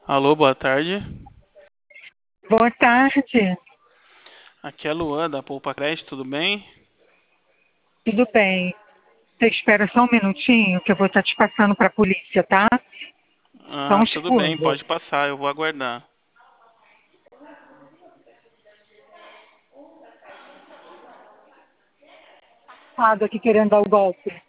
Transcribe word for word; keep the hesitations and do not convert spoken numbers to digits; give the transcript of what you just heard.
Alô, boa tarde. Boa tarde, Aqui é a Luan da Poupa Crédito, tudo bem? tudo bem? Você espera só um minutinho que eu vou estar te passando para a polícia, tá? Só Ah, um tudo bem, segundo. pode passar, eu vou aguardar. Fado aqui querendo dar o golpe.